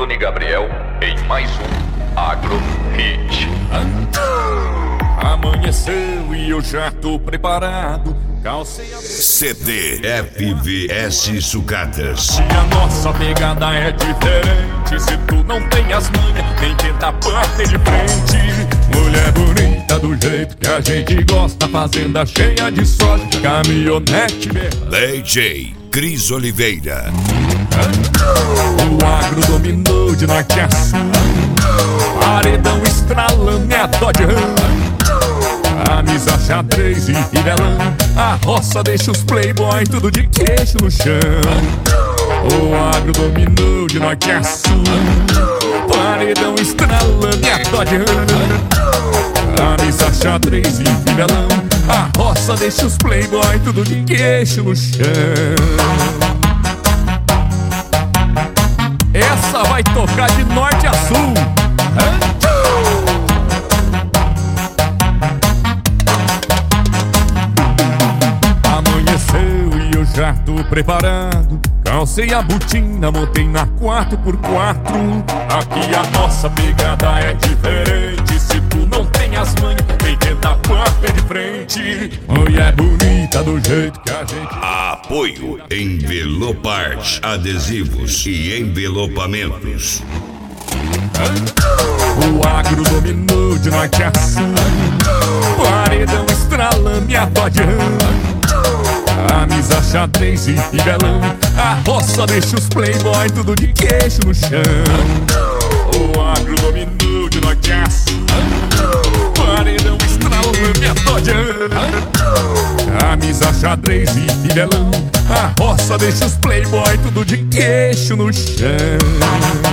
Tony Gabriel em mais um Agro Hit. Amanheceu e eu já tô preparado. Calcei a... CD FVS Sucatas. E a nossa pegada é diferente. Se tu não tem as manhas, nem tenta bater de frente. Mulher bonita do jeito que a gente gosta, fazenda cheia de soja, caminhonete mesmo. DJ Cris Oliveira. O agro dominou de norte a sul. Paredão estralando é a Dodge Ram. Camisa xadrez e rivelão. A roça deixa os playboy tudo de queixo no chão. O agro dominou de norte a sul. Paredão estralando é a Dodge Ram. Camisa xadrez e rivelão. A roça deixa os playboy tudo de queixo no chão. Essa vai tocar de norte a sul. Amanheceu e eu já tô preparado. Calcei a botina, montei na 4x4. Aqui a nossa pegada é diferente. Se tu não tem as manhas, vem tentar bater de frente. Mulher bonita do jeito que a gente... Apoio Envelopart, adesivos e envelopamentos. O agro dominou de norte a sul. Paredão estralando e a Dodge Ram. Camisa xadrez e rivelão. A roça deixa os playboy tudo de queixo no chão. O agro dominou de norte a sul. Paredão estralando e a Dodge Ram. Camisa xadrez e rivelão. A roça deixa os playboy tudo de queixo no chão.